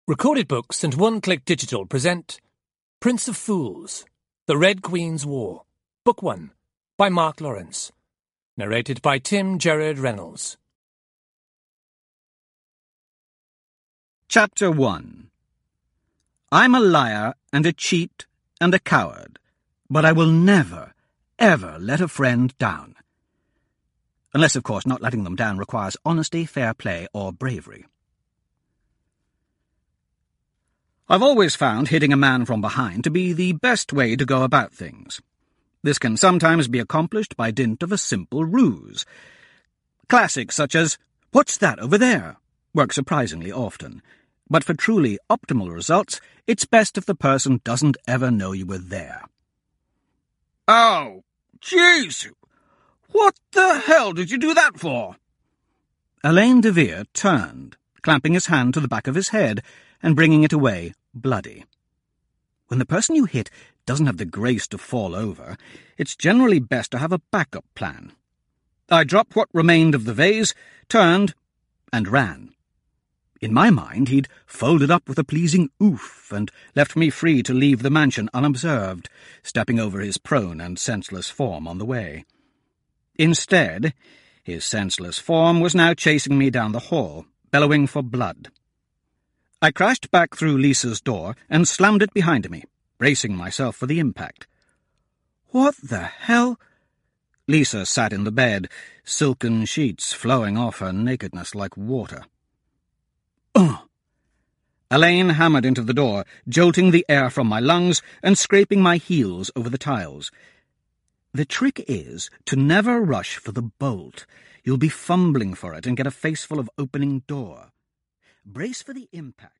Recorded Books and One Click Digital present Prince of Fools, The Red Queen's War, Book 1, by Mark Lawrence. Narrated by Tim Gerard Reynolds. Chapter 1. I'm a liar and a cheat and a coward, but I will never, ever let a friend down. Unless, of course, not letting them down requires honesty, fair play, or bravery. I've always found hitting a man from behind to be the best way to go about things. This can sometimes be accomplished by dint of a simple ruse. Classics such as, "What's that over there?" work surprisingly often, but for truly optimal results, it's best if the person doesn't ever know you were there. "Oh, jeez! What the hell did you do that for?" Alain de Vere turned, clamping his hand to the back of his head and bringing it away bloody. When the person you hit doesn't have the grace to fall over, it's generally best to have a backup plan. I dropped what remained of the vase, turned, and ran. In my mind, he'd folded up with a pleasing oof and left me free to leave the mansion unobserved, stepping over his prone and senseless form on the way. Instead, his senseless form was now chasing me down the hall, bellowing for blood. I crashed back through Lisa's door and slammed it behind me, bracing myself for the impact. "What the hell?" Lisa sat in the bed, silken sheets flowing off her nakedness like water. "Ugh!" Alain hammered into the door, jolting the air from my lungs and scraping my heels over the tiles. The trick is to never rush for the bolt. You'll be fumbling for it and get a face full of opening door. Brace for the impact.